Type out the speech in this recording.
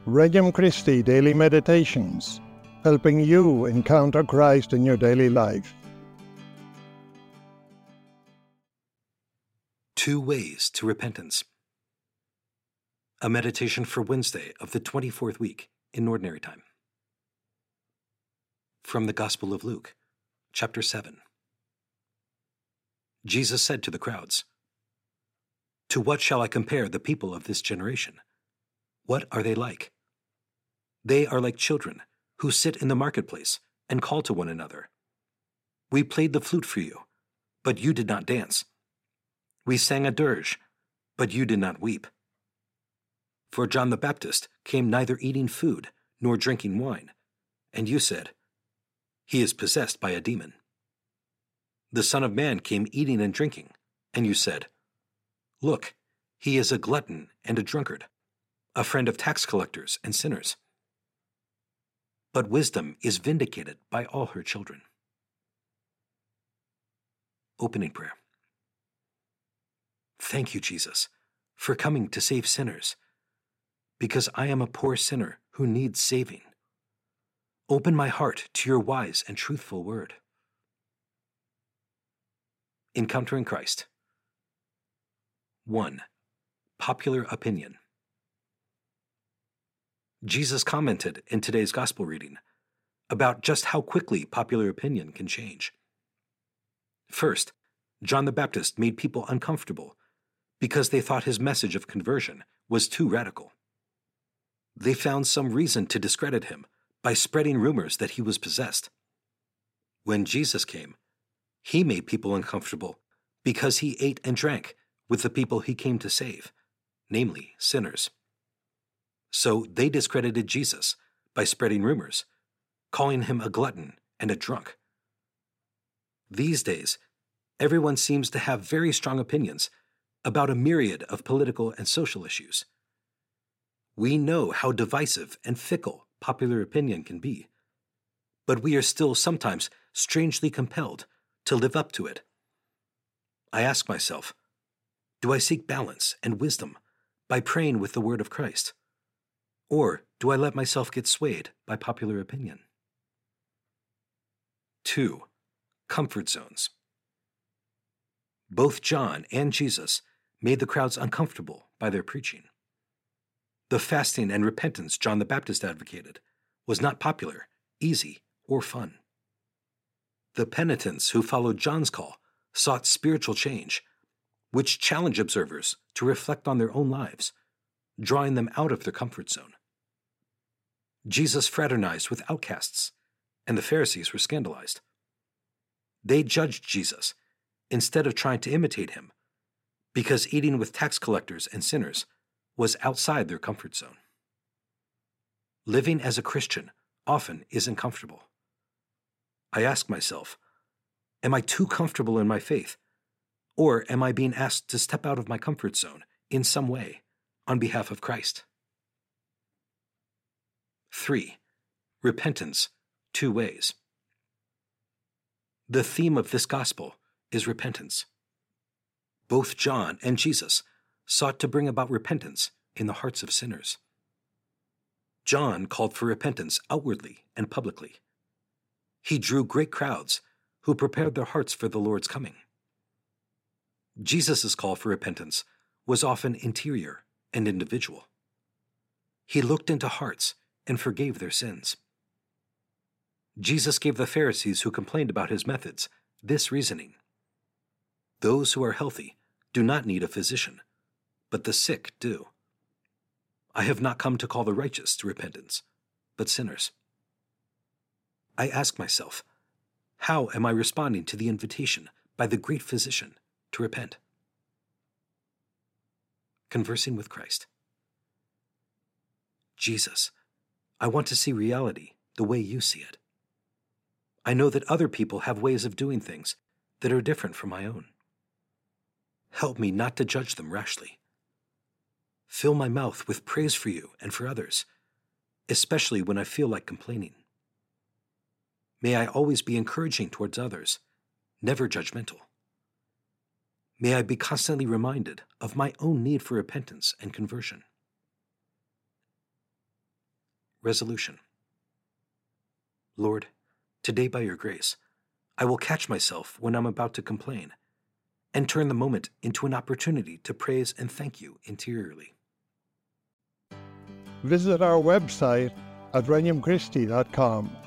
Regnum Christi Daily Meditations, helping you encounter Christ in your daily life. 2 Ways to Repentance. A meditation for Wednesday of the 24th week in Ordinary Time. From the Gospel of Luke, chapter 7. Jesus said to the crowds, "To what shall I compare the people of this generation? What are they like? They are like children who sit in the marketplace and call to one another. We played the flute for you, but you did not dance. We sang a dirge, but you did not weep. For John the Baptist came neither eating food nor drinking wine, and you said, 'He is possessed by a demon.' The Son of Man came eating and drinking, and you said, 'Look, he is a glutton and a drunkard, a friend of tax collectors and sinners.' But wisdom is vindicated by all her children." Opening prayer. Thank you, Jesus, for coming to save sinners, because I am a poor sinner who needs saving. Open my heart to your wise and truthful word. Encountering Christ. 1. Popular opinion. Jesus commented in today's gospel reading about just how quickly popular opinion can change. First, John the Baptist made people uncomfortable because they thought his message of conversion was too radical. They found some reason to discredit him by spreading rumors that he was possessed. When Jesus came, he made people uncomfortable because he ate and drank with the people he came to save, namely sinners. So they discredited Jesus by spreading rumors, calling him a glutton and a drunk. These days, everyone seems to have very strong opinions about a myriad of political and social issues. We know how divisive and fickle popular opinion can be, but we are still sometimes strangely compelled to live up to it. I ask myself, do I seek balance and wisdom by praying with the word of Christ? Or do I let myself get swayed by popular opinion? 2. Comfort zones. Both John and Jesus made the crowds uncomfortable by their preaching. The fasting and repentance John the Baptist advocated was not popular, easy, or fun. The penitents who followed John's call sought spiritual change, which challenged observers to reflect on their own lives, drawing them out of their comfort zone. Jesus fraternized with outcasts, and the Pharisees were scandalized. They judged Jesus instead of trying to imitate him, because eating with tax collectors and sinners was outside their comfort zone. Living as a Christian often isn't comfortable. I ask myself, am I too comfortable in my faith, or am I being asked to step out of my comfort zone in some way on behalf of Christ? 3. Repentance, 2 ways. The theme of this gospel is repentance. Both John and Jesus sought to bring about repentance in the hearts of sinners. John called for repentance outwardly and publicly. He drew great crowds who prepared their hearts for the Lord's coming. Jesus' call for repentance was often interior and individual. He looked into hearts and forgave their sins. Jesus gave the Pharisees who complained about his methods this reasoning: those who are healthy do not need a physician, but the sick do. I have not come to call the righteous to repentance, but sinners. I ask myself, how am I responding to the invitation by the great physician to repent? Conversing with Christ. Jesus, I want to see reality the way you see it. I know that other people have ways of doing things that are different from my own. Help me not to judge them rashly. Fill my mouth with praise for you and for others, especially when I feel like complaining. May I always be encouraging towards others, never judgmental. May I be constantly reminded of my own need for repentance and conversion. Resolution. Lord, today by your grace, I will catch myself when I'm about to complain, and turn the moment into an opportunity to praise and thank you interiorly. Visit our website at regnumchristi.com